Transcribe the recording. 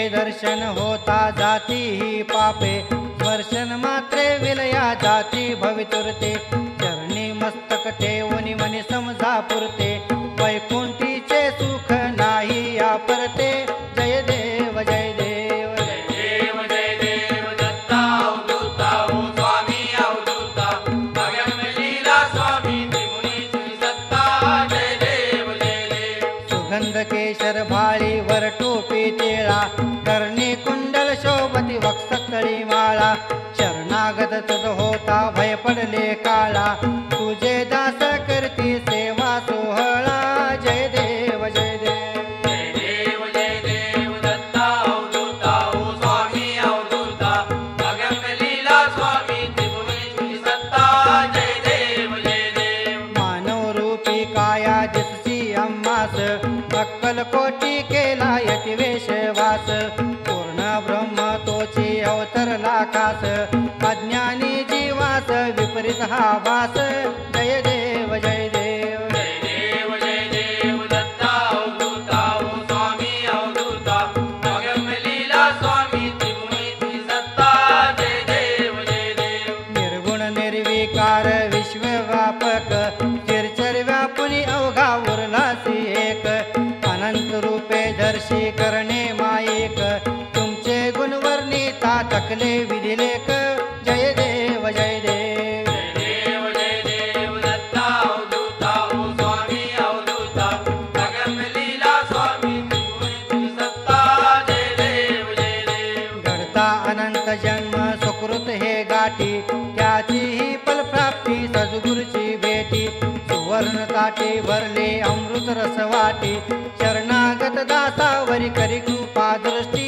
दर्शन होता जाती ही पापे स्पर्शन मात्रे विलया जाती भवितुरते चरणी मस्तक ठेवून मनी समजा पुरते वैकुंठीचे सुख नाही या परते जय देव जय देव जय देव जय देव दत्ता अवधूता ओ स्वामी अवधूता भगम लीला स्वामी त्रिमुनी श्री सत्ता जय देव जय देव सुगंध केशर भाळी वर टोपी टिळा कर्णी कुंडल शोभती वक्षस्थळी माळा शरणागत तुझ होता भय पडले काळा तुझे दास करती सेवा सोहळा जय देव जय देव जय देव जय देव दत्ता अवधूता ओ स्वामी अवधूता भगम लीला स्वामी त्रिमुनी श्री सत्ता जय देव जय देव मानव रूपी काया दिसची अम्मास अक्कल कोटी केला यती वेशवास पूर्ण ब्रह्म तोची अवतरला कास अज्ञानी जीवास विपरीत हा वास जय देव जय देव जय देव जय देव दत्ता अवधूता ओ स्वामी अवधूता भगम लीला स्वामी त्रिमुनी श्री सत्ता जय देव जय देव निर्गुण निर्विकार विश्वव्यापक चिरचर व्यापुनी अवघा उरलासी एक अनंत रूपे दर्शी करणे मायेक तुमचे गुणवर्णिता थकले विधिलेख जय देव जय देव जय देव जय देव दत्ता अवधूता ओ स्वामी अवधूता भगम लीला स्वामी त्रिमुनी श्री सत्ता जय देव जय देव घडता अनंत जन्म सुकृत हे गाठी त्याची ही फलप्राप्ती सद्गुरूची भेटी सुवर्ण ताटी भरले अमृत रस वाटी शरणागत दासावरी करी कृपा दृष्टी